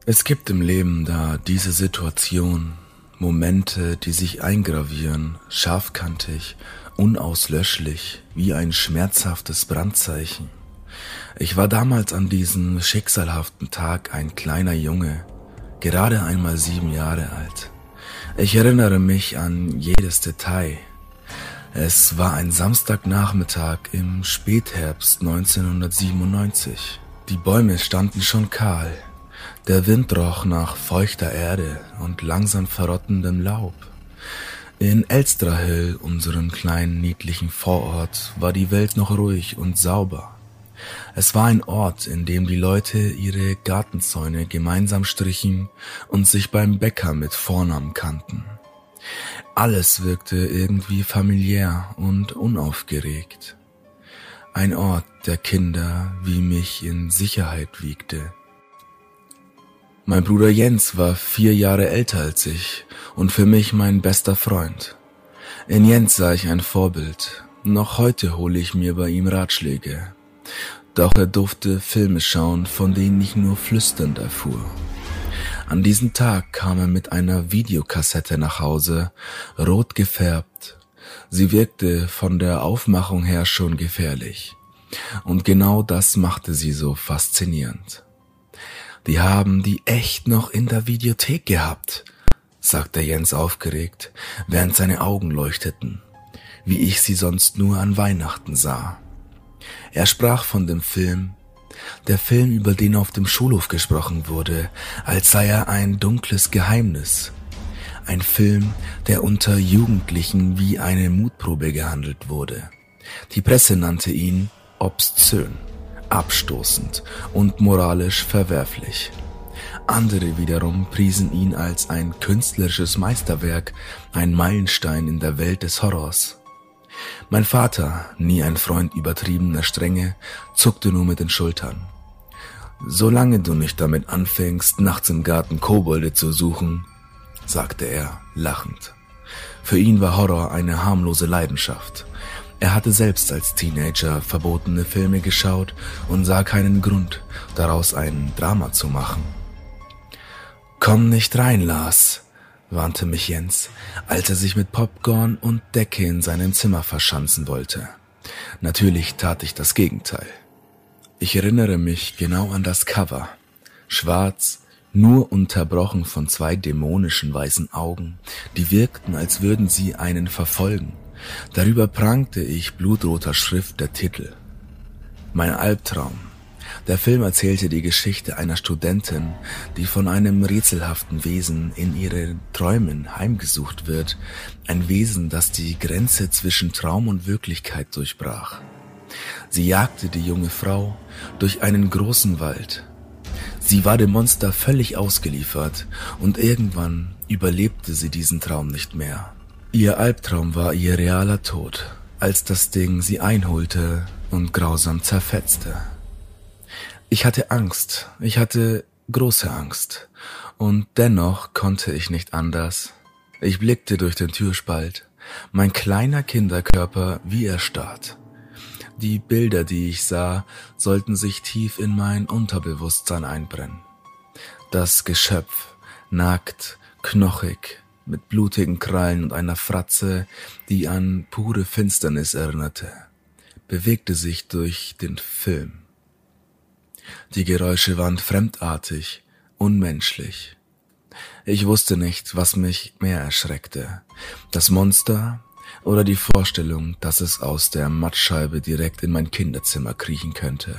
Es gibt im Leben da diese Situation, Momente, die sich eingravieren, scharfkantig, unauslöschlich, wie ein schmerzhaftes Brandzeichen. Ich war damals an diesem schicksalhaften Tag ein kleiner Junge, gerade einmal 7 Jahre alt. Ich erinnere mich an jedes Detail. Es war ein Samstagnachmittag im Spätherbst 1997. Die Bäume standen schon kahl. Der Wind roch nach feuchter Erde und langsam verrottendem Laub. In Elstrahill, unserem kleinen niedlichen Vorort, war die Welt noch ruhig und sauber. Es war ein Ort, in dem die Leute ihre Gartenzäune gemeinsam strichen und sich beim Bäcker mit Vornamen kannten. Alles wirkte irgendwie familiär und unaufgeregt. Ein Ort, der Kinder wie mich in Sicherheit wiegte. Mein Bruder Jens war 4 Jahre älter als ich und für mich mein bester Freund. In Jens sah ich ein Vorbild. Noch heute hole ich mir bei ihm Ratschläge. Doch er durfte Filme schauen, von denen ich nur flüsternd erfuhr. An diesem Tag kam er mit einer Videokassette nach Hause, rot gefärbt. Sie wirkte von der Aufmachung her schon gefährlich. Und genau das machte sie so faszinierend. Die haben die echt noch in der Videothek gehabt, sagte Jens aufgeregt, während seine Augen leuchteten, wie ich sie sonst nur an Weihnachten sah. Er sprach von dem Film, der Film, über den auf dem Schulhof gesprochen wurde, als sei er ein dunkles Geheimnis. Ein Film, der unter Jugendlichen wie eine Mutprobe gehandelt wurde. Die Presse nannte ihn obszön, abstoßend und moralisch verwerflich. Andere wiederum priesen ihn als ein künstlerisches Meisterwerk, ein Meilenstein in der Welt des Horrors. Mein Vater, nie ein Freund übertriebener Strenge, zuckte nur mit den Schultern. »Solange du nicht damit anfängst, nachts im Garten Kobolde zu suchen«, sagte er, lachend. Für ihn war Horror eine harmlose Leidenschaft. Er hatte selbst als Teenager verbotene Filme geschaut und sah keinen Grund, daraus ein Drama zu machen. »Komm nicht rein, Lars«, warnte mich Jens, als er sich mit Popcorn und Decke in seinem Zimmer verschanzen wollte. Natürlich tat ich das Gegenteil. Ich erinnere mich genau an das Cover. Schwarz, nur unterbrochen von 2 dämonischen weißen Augen, die wirkten, als würden sie einen verfolgen. Darüber prangte ich blutroter Schrift der Titel. Mein Albtraum. Der Film erzählte die Geschichte einer Studentin, die von einem rätselhaften Wesen in ihren Träumen heimgesucht wird, ein Wesen, das die Grenze zwischen Traum und Wirklichkeit durchbrach. Sie jagte die junge Frau durch einen großen Wald. Sie war dem Monster völlig ausgeliefert und irgendwann überlebte sie diesen Traum nicht mehr. Ihr Albtraum war ihr realer Tod, als das Ding sie einholte und grausam zerfetzte. Ich hatte Angst, ich hatte große Angst, und dennoch konnte ich nicht anders. Ich blickte durch den Türspalt, mein kleiner Kinderkörper wie erstarrt. Die Bilder, die ich sah, sollten sich tief in mein Unterbewusstsein einbrennen. Das Geschöpf, nackt, knochig, mit blutigen Krallen und einer Fratze, die an pure Finsternis erinnerte, bewegte sich durch den Film. Die Geräusche waren fremdartig, unmenschlich. Ich wusste nicht, was mich mehr erschreckte, das Monster oder die Vorstellung, dass es aus der Mattscheibe direkt in mein Kinderzimmer kriechen könnte.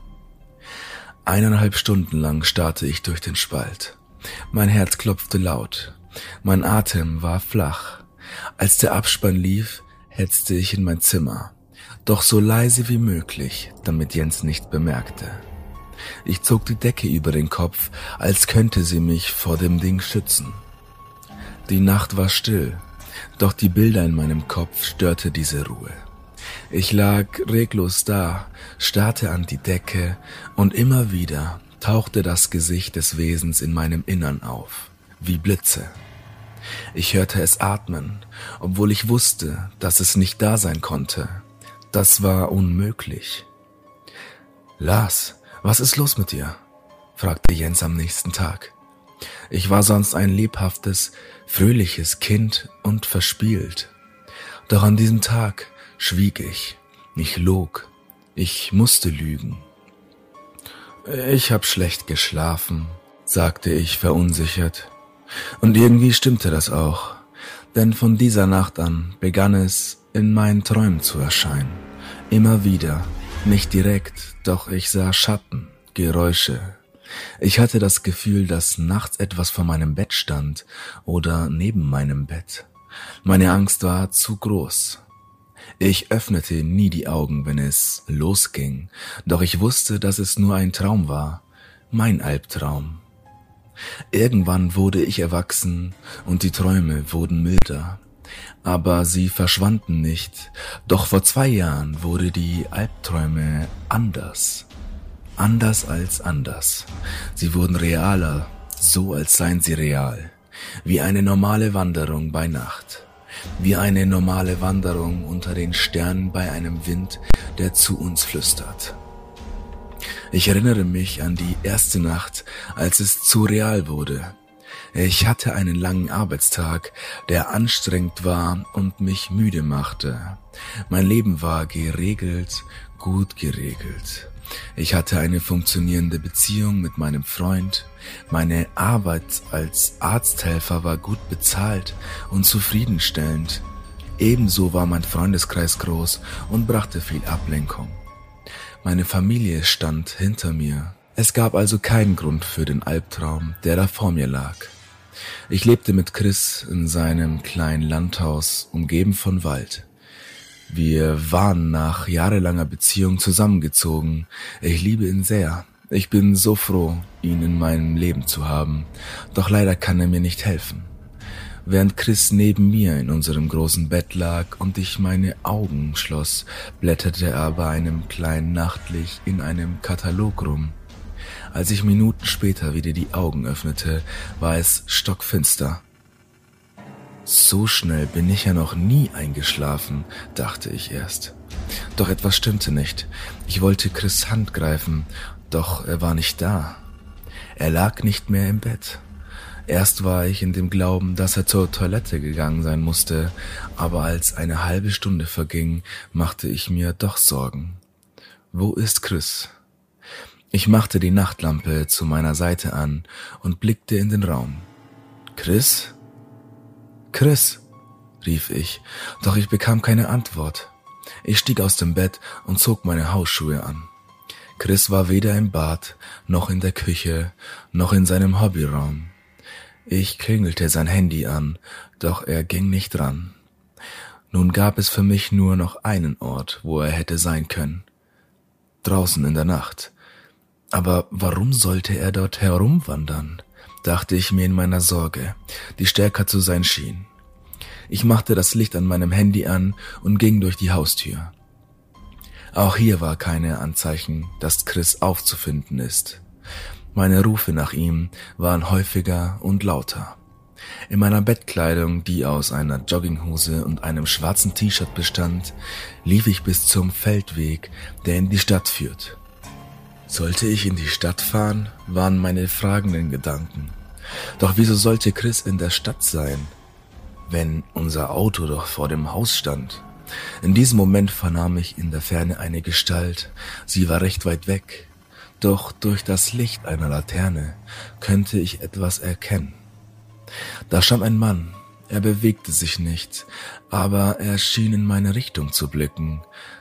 1,5 Stunden lang starrte ich durch den Spalt. Mein Herz klopfte laut, mein Atem war flach. Als der Abspann lief, hetzte ich in mein Zimmer, doch so leise wie möglich, damit Jens nicht bemerkte. Ich zog die Decke über den Kopf, als könnte sie mich vor dem Ding schützen. Die Nacht war still, doch die Bilder in meinem Kopf störte diese Ruhe. Ich lag reglos da, starrte an die Decke und immer wieder tauchte das Gesicht des Wesens in meinem Innern auf, wie Blitze. Ich hörte es atmen, obwohl ich wusste, dass es nicht da sein konnte. Das war unmöglich. »Lars, was ist los mit dir?«, fragte Jens am nächsten Tag. Ich war sonst ein lebhaftes, fröhliches Kind und verspielt. Doch an diesem Tag schwieg ich log, ich musste lügen. Ich hab schlecht geschlafen, sagte ich verunsichert. Und irgendwie stimmte das auch, denn von dieser Nacht an begann es in meinen Träumen zu erscheinen. Immer wieder, nicht direkt, doch ich sah Schatten, Geräusche. Ich hatte das Gefühl, dass nachts etwas vor meinem Bett stand oder neben meinem Bett. Meine Angst war zu groß. Ich öffnete nie die Augen, wenn es losging, doch ich wusste, dass es nur ein Traum war, mein Albtraum. Irgendwann wurde ich erwachsen und die Träume wurden milder, aber sie verschwanden nicht. Doch vor 2 Jahren wurde die Albträume anders. Anders als anders. Sie wurden realer, so als seien sie real. Wie eine normale Wanderung bei Nacht. Wie eine normale Wanderung unter den Sternen bei einem Wind, der zu uns flüstert. Ich erinnere mich an die erste Nacht, als es zu real wurde. Ich hatte einen langen Arbeitstag, der anstrengend war und mich müde machte. Mein Leben war geregelt, gut geregelt. Ich hatte eine funktionierende Beziehung mit meinem Freund. Meine Arbeit als Arzthelfer war gut bezahlt und zufriedenstellend. Ebenso war mein Freundeskreis groß und brachte viel Ablenkung. Meine Familie stand hinter mir. Es gab also keinen Grund für den Albtraum, der da vor mir lag. Ich lebte mit Chris in seinem kleinen Landhaus, umgeben von Wald. Wir waren nach jahrelanger Beziehung zusammengezogen. Ich liebe ihn sehr. Ich bin so froh, ihn in meinem Leben zu haben. Doch leider kann er mir nicht helfen. Während Chris neben mir in unserem großen Bett lag und ich meine Augen schloss, blätterte er bei einem kleinen Nachtlicht in einem Katalog rum. Als ich Minuten später wieder die Augen öffnete, war es stockfinster. So schnell bin ich ja noch nie eingeschlafen, dachte ich erst. Doch etwas stimmte nicht. Ich wollte Chris' Hand greifen, doch er war nicht da. Er lag nicht mehr im Bett. Erst war ich in dem Glauben, dass er zur Toilette gegangen sein musste, aber als eine halbe Stunde verging, machte ich mir doch Sorgen. Wo ist Chris? Ich machte die Nachtlampe zu meiner Seite an und blickte in den Raum. Chris? Chris, rief ich, doch ich bekam keine Antwort. Ich stieg aus dem Bett und zog meine Hausschuhe an. Chris war weder im Bad, noch in der Küche, noch in seinem Hobbyraum. Ich klingelte sein Handy an, doch er ging nicht ran. Nun gab es für mich nur noch einen Ort, wo er hätte sein können. Draußen in der Nacht. Aber warum sollte er dort herumwandern? Dachte ich mir in meiner Sorge, die stärker zu sein schien. Ich machte das Licht an meinem Handy an und ging durch die Haustür. Auch hier war keine Anzeichen, dass Chris aufzufinden ist. Meine Rufe nach ihm waren häufiger und lauter. In meiner Bettkleidung, die aus einer Jogginghose und einem schwarzen T-Shirt bestand, lief ich bis zum Feldweg, der in die Stadt führt. Sollte ich in die Stadt fahren, waren meine fragenden Gedanken. Doch wieso sollte Chris in der Stadt sein, wenn unser Auto doch vor dem Haus stand? In diesem Moment vernahm ich in der Ferne eine Gestalt. Sie war recht weit weg, doch durch das Licht einer Laterne könnte ich etwas erkennen. Da stand ein Mann. Er bewegte sich nicht, aber er schien in meine Richtung zu blicken.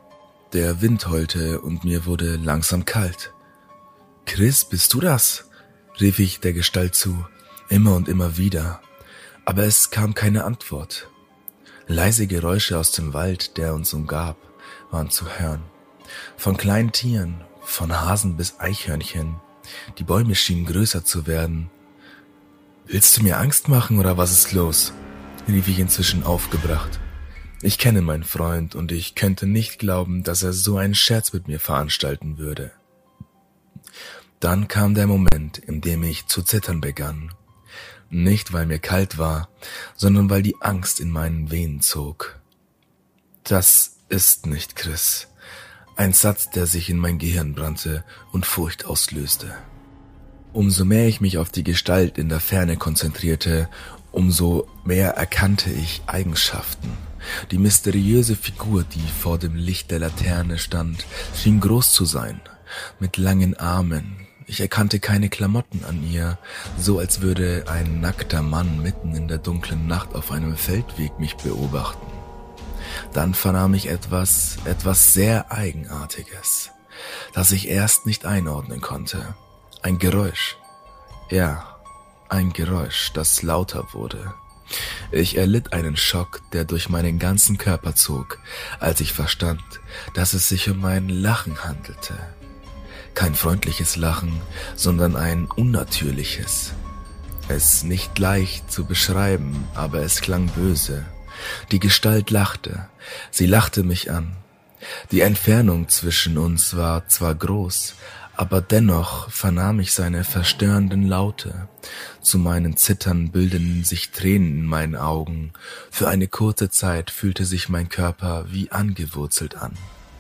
Der Wind heulte und mir wurde langsam kalt. »Chris, bist du das?« rief ich der Gestalt zu, immer und immer wieder. Aber es kam keine Antwort. Leise Geräusche aus dem Wald, der uns umgab, waren zu hören. Von kleinen Tieren, von Hasen bis Eichhörnchen. Die Bäume schienen größer zu werden. »Willst du mir Angst machen oder was ist los?« rief ich inzwischen aufgebracht. Ich kenne meinen Freund und ich könnte nicht glauben, dass er so einen Scherz mit mir veranstalten würde. Dann kam der Moment, in dem ich zu zittern begann. Nicht, weil mir kalt war, sondern weil die Angst in meinen Venen zog. »Das ist nicht Chris.« Ein Satz, der sich in mein Gehirn brannte und Furcht auslöste. Umso mehr ich mich auf die Gestalt in der Ferne konzentrierte, umso mehr erkannte ich Eigenschaften. Die mysteriöse Figur, die vor dem Licht der Laterne stand, schien groß zu sein, mit langen Armen. Ich erkannte keine Klamotten an ihr, so als würde ein nackter Mann mitten in der dunklen Nacht auf einem Feldweg mich beobachten. Dann vernahm ich etwas sehr Eigenartiges, das ich erst nicht einordnen konnte. Ein Geräusch. Ja, ein Geräusch, das lauter wurde. Ich erlitt einen Schock, der durch meinen ganzen Körper zog, als ich verstand, dass es sich um ein Lachen handelte. Kein freundliches Lachen, sondern ein unnatürliches. Es nicht leicht zu beschreiben, aber es klang böse. Die Gestalt lachte. Sie lachte mich an. Die Entfernung zwischen uns war zwar groß, aber dennoch vernahm ich seine verstörenden Laute. Zu meinen Zittern bildeten sich Tränen in meinen Augen. Für eine kurze Zeit fühlte sich mein Körper wie angewurzelt an.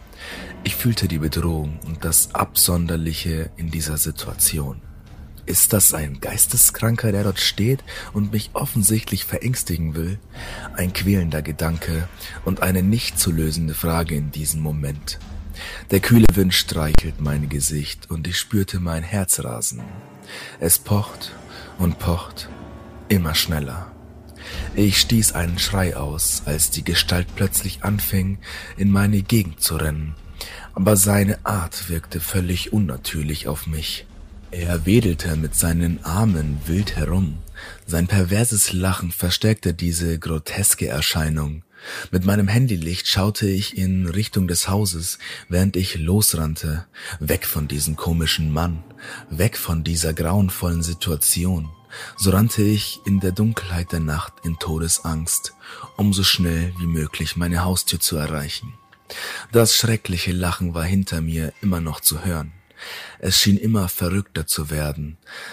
Ich fühlte die Bedrohung und das Absonderliche in dieser Situation. Ist das ein Geisteskranker, der dort steht und mich offensichtlich verängstigen will? Ein quälender Gedanke und eine nicht zu lösende Frage in diesem Moment. Der kühle Wind streichelt mein Gesicht und ich spürte mein Herz rasen. Es pocht und pocht, immer schneller. Ich stieß einen Schrei aus, als die Gestalt plötzlich anfing, in meine Gegend zu rennen. Aber seine Art wirkte völlig unnatürlich auf mich. Er wedelte mit seinen Armen wild herum. Sein perverses Lachen verstärkte diese groteske Erscheinung. Mit meinem Handylicht schaute ich in Richtung des Hauses, während ich losrannte. Weg von diesem komischen Mann, weg von dieser grauenvollen Situation. So rannte ich in der Dunkelheit der Nacht in Todesangst, um so schnell wie möglich meine Haustür zu erreichen. Das schreckliche Lachen war hinter mir immer noch zu hören. Es schien immer verrückter zu werden.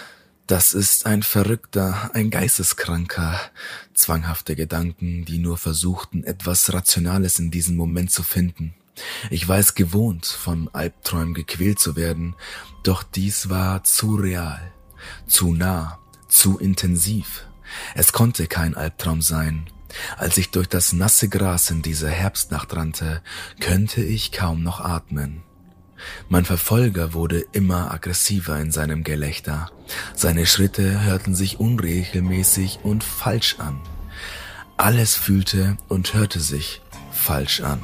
Das ist ein Verrückter, ein Geisteskranker. Zwanghafte Gedanken, die nur versuchten, etwas Rationales in diesem Moment zu finden. Ich war es gewohnt, von Albträumen gequält zu werden, doch dies war zu real, zu nah, zu intensiv. Es konnte kein Albtraum sein. Als ich durch das nasse Gras in dieser Herbstnacht rannte, könnte ich kaum noch atmen. Mein Verfolger wurde immer aggressiver in seinem Gelächter. Seine Schritte hörten sich unregelmäßig und falsch an. Alles fühlte und hörte sich falsch an.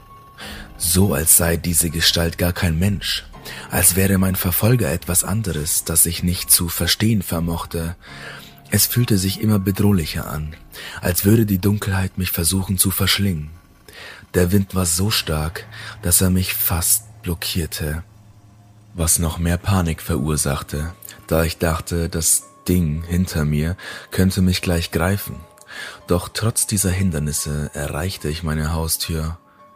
So als sei diese Gestalt gar kein Mensch. Als wäre mein Verfolger etwas anderes, das ich nicht zu verstehen vermochte. Es fühlte sich immer bedrohlicher an, als würde die Dunkelheit mich versuchen zu verschlingen. Der Wind war so stark, dass er mich fast blockierte, was noch mehr Panik verursachte, da ich dachte, das Ding hinter mir könnte mich gleich greifen. Doch trotz dieser Hindernisse erreichte ich meine Haustür.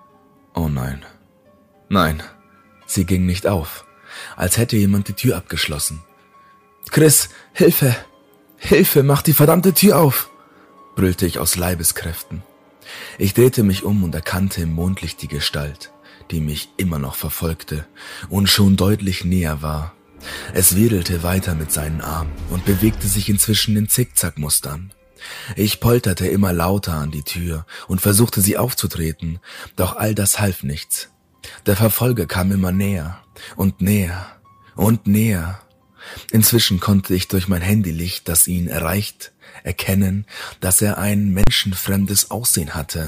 Oh nein. Nein, sie ging nicht auf, als hätte jemand die Tür abgeschlossen. »Chris, Hilfe! Hilfe, mach die verdammte Tür auf!« brüllte ich aus Leibeskräften. Ich drehte mich um und erkannte im Mondlicht die Gestalt, die mich immer noch verfolgte und schon deutlich näher war. Es wedelte weiter mit seinen Armen und bewegte sich inzwischen in Zickzackmustern. Ich polterte immer lauter an die Tür und versuchte sie aufzutreten, doch all das half nichts. Der Verfolger kam immer näher und näher und näher. Inzwischen konnte ich durch mein Handylicht, das ihn erreicht, erkennen, dass er ein menschenfremdes Aussehen hatte.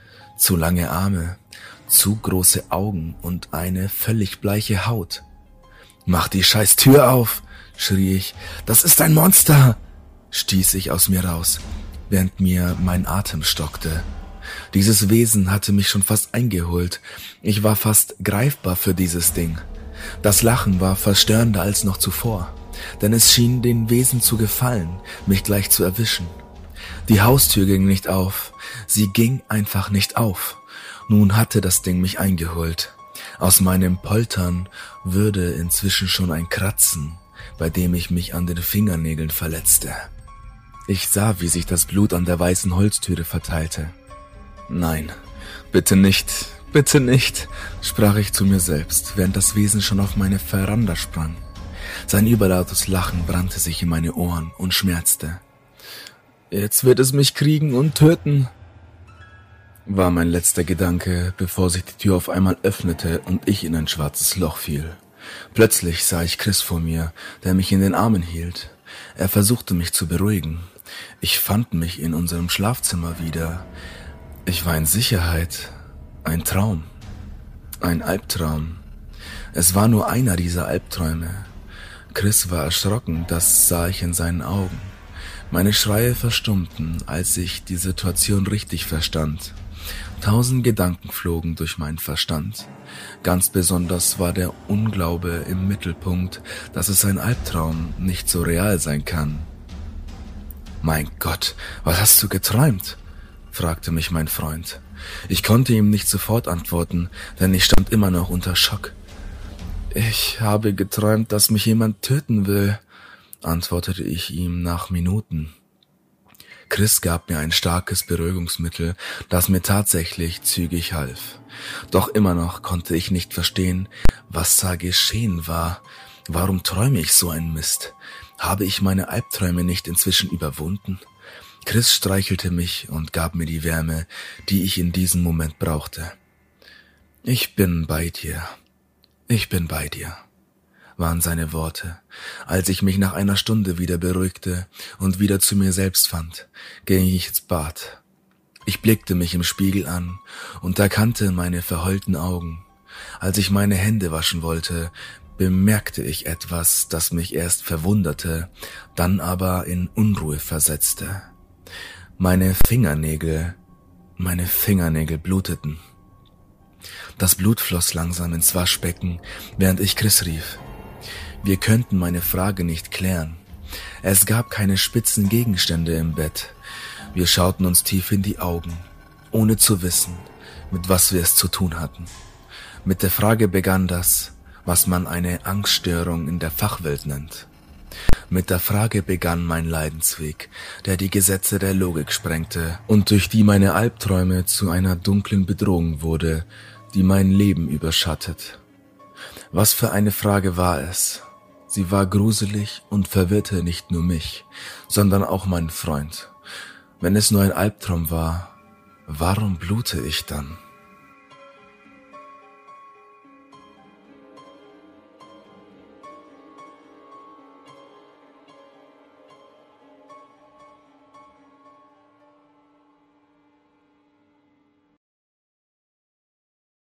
Zu lange Arme, zu große Augen und eine völlig bleiche Haut. »Mach die scheiß Tür auf«, schrie ich. »Das ist ein Monster«, stieß ich aus mir raus, während mir mein Atem stockte. Dieses Wesen hatte mich schon fast eingeholt. Ich war fast greifbar für dieses Ding. Das Lachen war verstörender als noch zuvor, denn es schien den Wesen zu gefallen, mich gleich zu erwischen. Die Haustür ging nicht auf, sie ging einfach nicht auf. Nun hatte das Ding mich eingeholt. Aus meinem Poltern würde inzwischen schon ein Kratzen, bei dem ich mich an den Fingernägeln verletzte. Ich sah, wie sich das Blut an der weißen Holztüre verteilte. »Nein, bitte nicht, bitte nicht«, sprach ich zu mir selbst, während das Wesen schon auf meine Veranda sprang. Sein überlautes Lachen brannte sich in meine Ohren und schmerzte. »Jetzt wird es mich kriegen und töten«, war mein letzter Gedanke, bevor sich die Tür auf einmal öffnete und ich in ein schwarzes Loch fiel. Plötzlich sah ich Chris vor mir, der mich in den Armen hielt. Er versuchte mich zu beruhigen. Ich fand mich in unserem Schlafzimmer wieder. Ich war in Sicherheit. Ein Traum. Ein Albtraum. Es war nur einer dieser Albträume. Chris war erschrocken, das sah ich in seinen Augen. Meine Schreie verstummten, als ich die Situation richtig verstand. 1000 Gedanken flogen durch meinen Verstand. Ganz besonders war der Unglaube im Mittelpunkt, dass es ein Albtraum nicht so real sein kann. »Mein Gott, was hast du geträumt?« fragte mich mein Freund. Ich konnte ihm nicht sofort antworten, denn ich stand immer noch unter Schock. »Ich habe geträumt, dass mich jemand töten will«, antwortete ich ihm nach Minuten. Chris gab mir ein starkes Beruhigungsmittel, das mir tatsächlich zügig half. Doch immer noch konnte ich nicht verstehen, was da geschehen war. Warum träume ich so einen Mist? Habe ich meine Albträume nicht inzwischen überwunden? Chris streichelte mich und gab mir die Wärme, die ich in diesem Moment brauchte. »Ich bin bei dir. Ich bin bei dir«, waren seine Worte. Als ich mich nach einer Stunde wieder beruhigte und wieder zu mir selbst fand, ging ich ins Bad. Ich blickte mich im Spiegel an und erkannte meine verheulten Augen. Als ich meine Hände waschen wollte, bemerkte ich etwas, das mich erst verwunderte, dann aber in Unruhe versetzte. Meine Fingernägel bluteten. Das Blut floss langsam ins Waschbecken, während ich Chris rief. Wir könnten meine Frage nicht klären. Es gab keine spitzen Gegenstände im Bett. Wir schauten uns tief in die Augen, ohne zu wissen, mit was wir es zu tun hatten. Mit der Frage begann das, was man eine Angststörung in der Fachwelt nennt. Mit der Frage begann mein Leidensweg, der die Gesetze der Logik sprengte und durch die meine Albträume zu einer dunklen Bedrohung wurde, die mein Leben überschattet. Was für eine Frage war es? Sie war gruselig und verwirrte nicht nur mich, sondern auch meinen Freund. Wenn es nur ein Albtraum war, warum blute ich dann?